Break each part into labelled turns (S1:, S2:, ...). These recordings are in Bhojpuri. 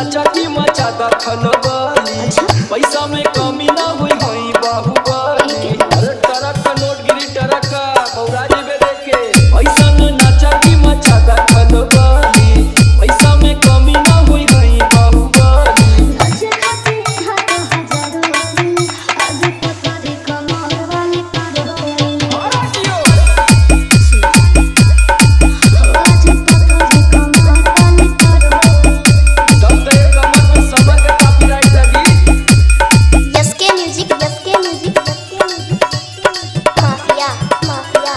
S1: नाचा की मचा दखन वाली पैसा में कमी ना हुई हई बाहुबली अरे टरक का नोट गिरी टरक का बौराजी में देखे पैसा में नाचा की मचा दखन वाली पैसा में कमी ना हुई हई बाहुबली
S2: अच्छे खाते हाथों हजारों आज पकड़े कमर वाली करो
S1: और दियो
S2: आज पकड़े कमर वाली करो
S1: तब तो ये कमर में समझ के कॉपीराइट लगी
S2: यसके म्यूजिक माफिया माफिया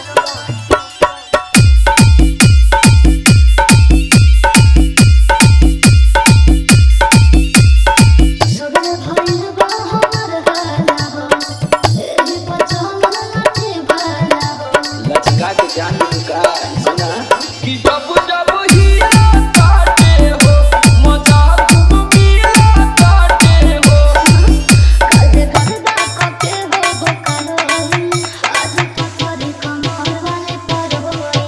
S2: सुगर भइल बा हमर गाना हो एही पर चमन नाचे भाला हो
S1: लचका के जान का सुना कि जब जब हिया काटे हो मजा खूब मिया काटे हो
S2: काजे करदा कके हो बकालो आज पकड़े कमर वाले पर होई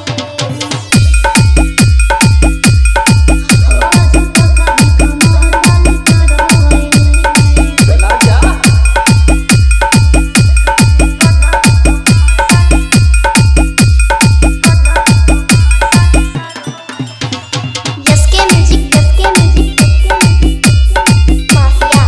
S2: आज पकड़े कमर वाले पर होई
S1: चला जा
S2: यसके म्यूजिक माफिया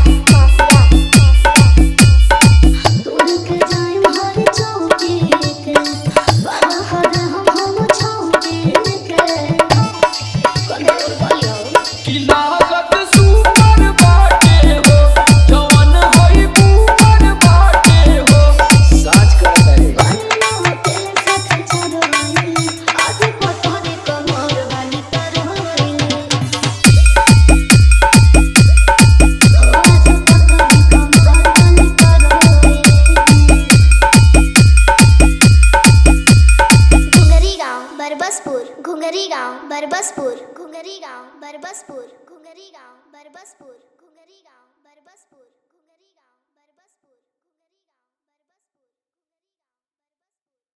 S2: तोड़ के जाए हर चौकी के बाहर हम छौकी के कंट्रोल वालियो
S1: कि लागत सुपर बाटे हो जवान होई ऊपर बाटे हो साज करत है
S2: बनना तेरे साथ चलोई आज पकड़े कमर वाली पर होई आज पकड़े कमर वाली पर होई घुंगरी गांव बरबसपुर